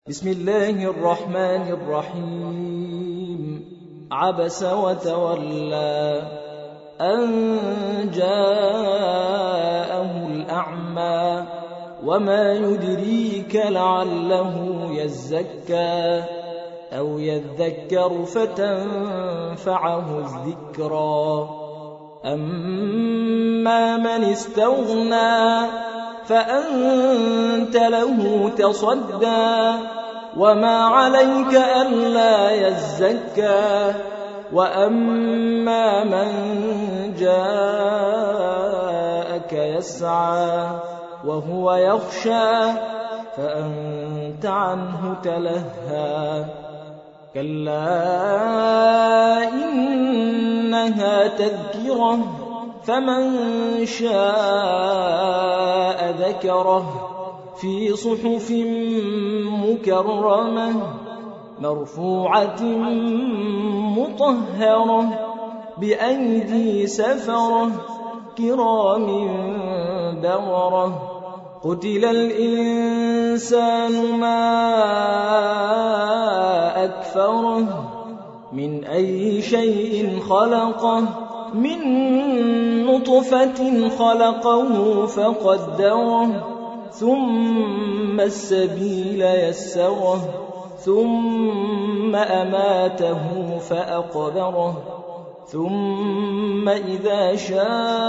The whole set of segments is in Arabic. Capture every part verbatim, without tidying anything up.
بسم الله الرحمن الرحيم عبس وتولى أن جاءه الأعمى وما يدريك لعله يزكى أو يذكر فتنفعه الذكرى أما من استغنى فأنت له تصدى وما عليك ألا يزكى وأما من جاءك يسعى وهو يخشى فأنت عنه تلهى كلا إنها تذكرة فمن شاء ذكره في صحف مكرمة مرفوعة مطهرة بأيدي سفرة كرام بررة قتل الإنسان ما أكفره من أي شيء خلقه من نطفة خلقه فقدره ثم السبيل يسره ثم أماته فأقبره ثم إذا شاء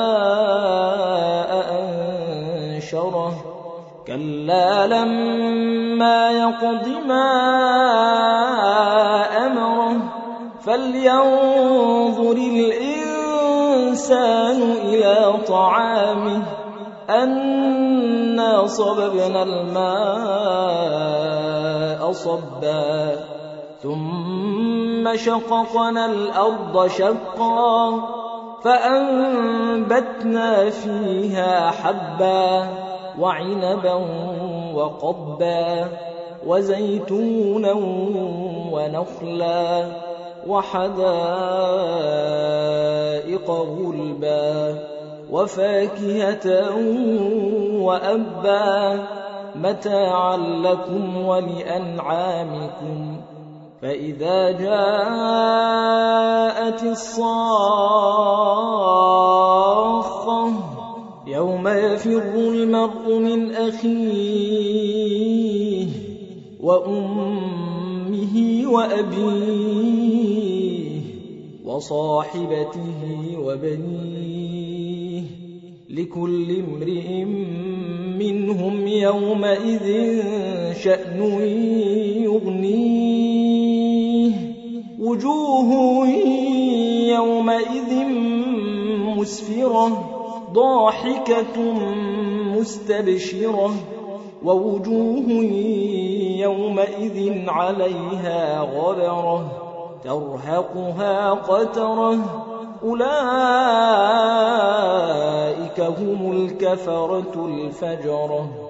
أنشره كلا لما يقض ما أمره فلينظر الإنسان إلى طعامه أنا صببنا الماء صبا ثم شققنا الأرض شقا فأنبتنا فيها حبا وعنبا وقبا وزيتونا ونخلا وحدائق غلبا وفاكهة وأبا متاعا لكم ولأنعامكم فإذا جاءت الصاخة يوم يفر المرء من أخيه وأمه وأبيه وصاحبته وبنيه لكل امرئ منهم يومئذ شأن يغنيه وجوه يومئذ مسفرة ضاحكة مستبشرة ووجوه يومئذ عليها غبرة ترهقها قترة أولئك هم الكفرة الفجرة.